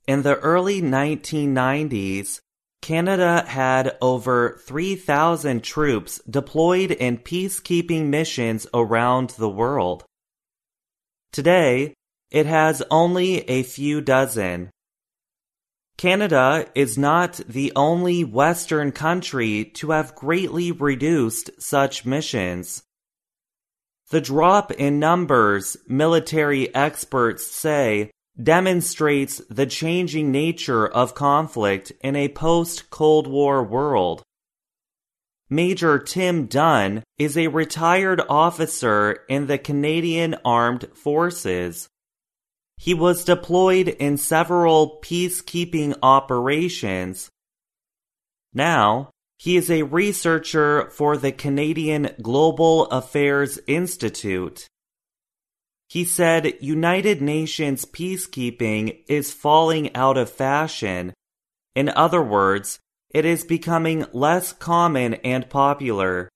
In the early 1990s, Canada had over 3,000 troops deployed in peacekeeping missions around the world. Today, it has only a few dozen. Canada is not the only Western country to have greatly reduced such missions. The drop in numbers, military experts say, demonstrates the changing nature of conflict in a post-Cold War world. Major Tim Dunn is a retired officer in the Canadian Armed Forces. He was deployed in several peacekeeping operations. Now, he is a researcher for the Canadian Global Affairs Institute. He said United Nations peacekeeping is falling out of fashion. In other words, it is becoming less common and popular.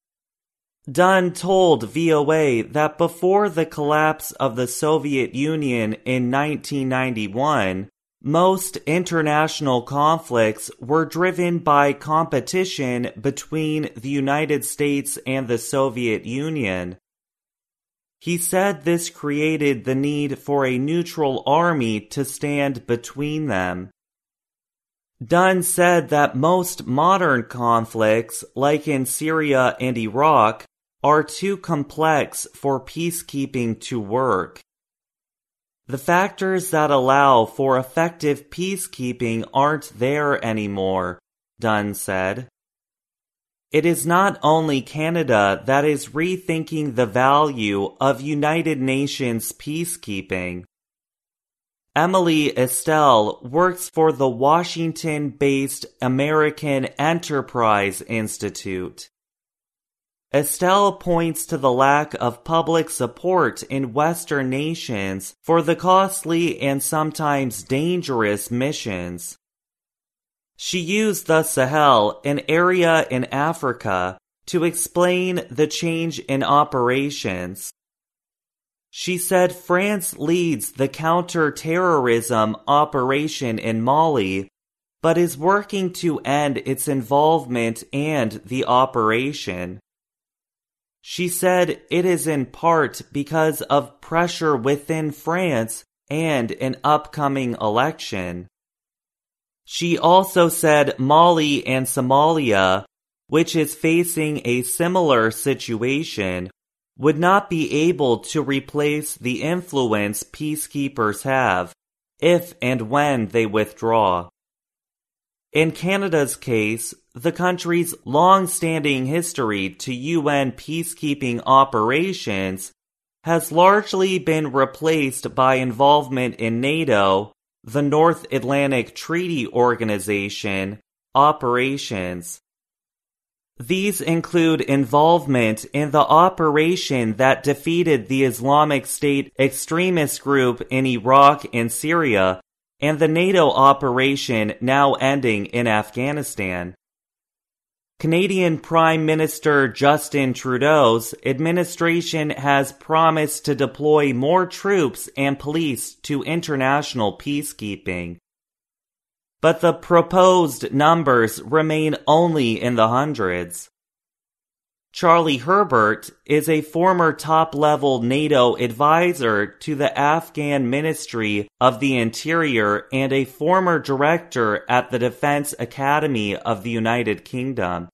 Dunn told VOA that before the collapse of the Soviet Union in 1991, most international conflicts were driven by competition between the United States and the Soviet Union. He said this created the need for a neutral army to stand between them. Dunn said that most modern conflicts, like in Syria and Iraq, are too complex for peacekeeping to work. The factors that allow for effective peacekeeping aren't there anymore, Dunn said. It is not only Canada that is rethinking the value of United Nations peacekeeping. Emily Estelle works for the Washington-based American Enterprise Institute. Estelle points to the lack of public support in Western nations for the costly and sometimes dangerous missions. She used the Sahel, an area in Africa, to explain the change in operations. She said France leads the counter-terrorism operation in Mali, but is working to end its involvement and the operation. She said it is in part because of pressure within France and an upcoming election. She also said Mali and Somalia, which is facing a similar situation, would not be able to replace the influence peacekeepers have, if and when they withdraw. In Canada's case, the country's long-standing history to UN peacekeeping operations has largely been replaced by involvement in NATO, the North Atlantic Treaty Organization, operations. These include involvement in the operation that defeated the Islamic State extremist group in Iraq and Syria, and the NATO operation now ending in Afghanistan. Canadian Prime Minister Justin Trudeau's administration has promised to deploy more troops and police to international peacekeeping. But the proposed numbers remain only in the hundreds. Charlie Herbert is a former top-level NATO advisor to the Afghan Ministry of the Interior and a former director at the Defense Academy of the United Kingdom.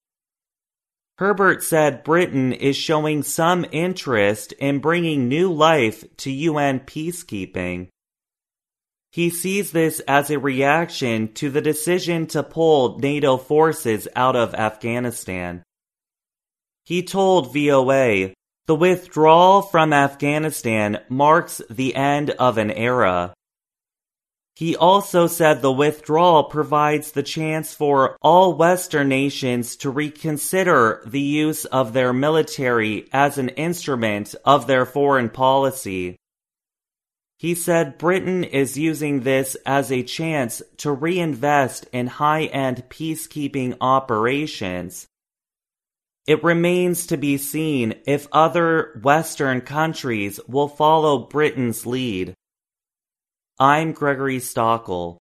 Herbert said Britain is showing some interest in bringing new life to UN peacekeeping. He sees this as a reaction to the decision to pull NATO forces out of Afghanistan. He told VOA, "The withdrawal from Afghanistan marks the end of an era." He also said the withdrawal provides the chance for all Western nations to reconsider the use of their military as an instrument of their foreign policy. He said Britain is using this as a chance to reinvest in high-end peacekeeping operations. It remains to be seen if other Western countries will follow Britain's lead. I'm Gregory Stockel.